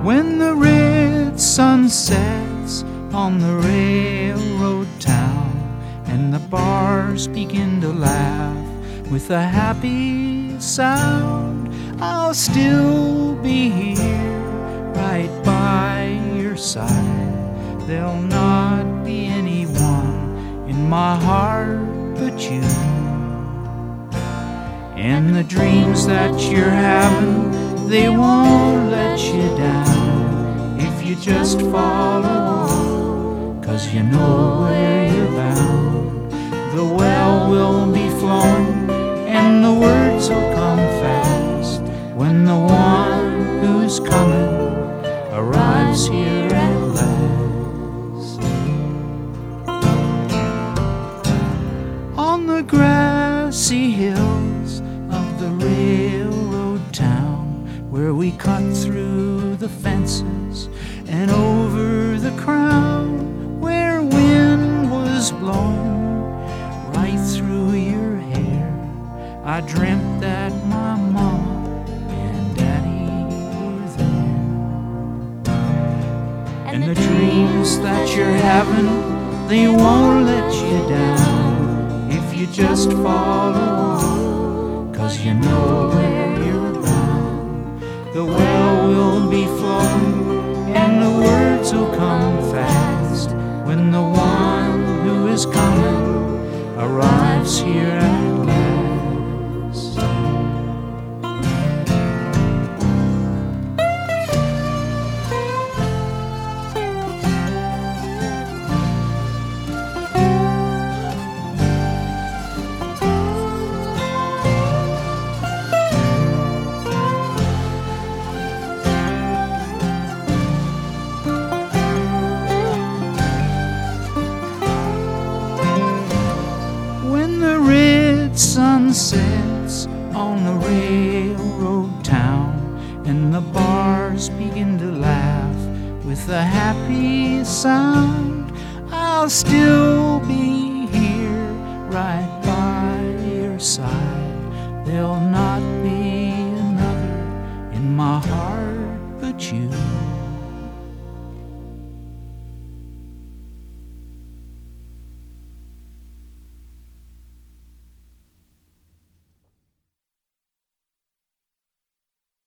When the red sun sets on the railroad town and the bars begin to laugh with a happy sound, I'll still be here right by your side. There'll not be anyone in my heart but you. And the dreams that you're having, they won't let you down if you just follow on, 'cause you know where you're bound. The well will be flowing and the words will come fast when the one who's coming arrives here at last. On the grassy hills of the railroad town, where we cut through the fences and over the crown, where wind was blowing right through your hair, I dreamt that my mama and daddy were there. And the dreams that you're having, they won't let you down if you just follow on, 'cause you know where you're bound. The well will be flowing and the words will come fast when the one who is coming arrives here at last. Sun sets on the railroad town and the bars begin to laugh with a happy sound, I'll still be here right by your side. There'll not be another in my heart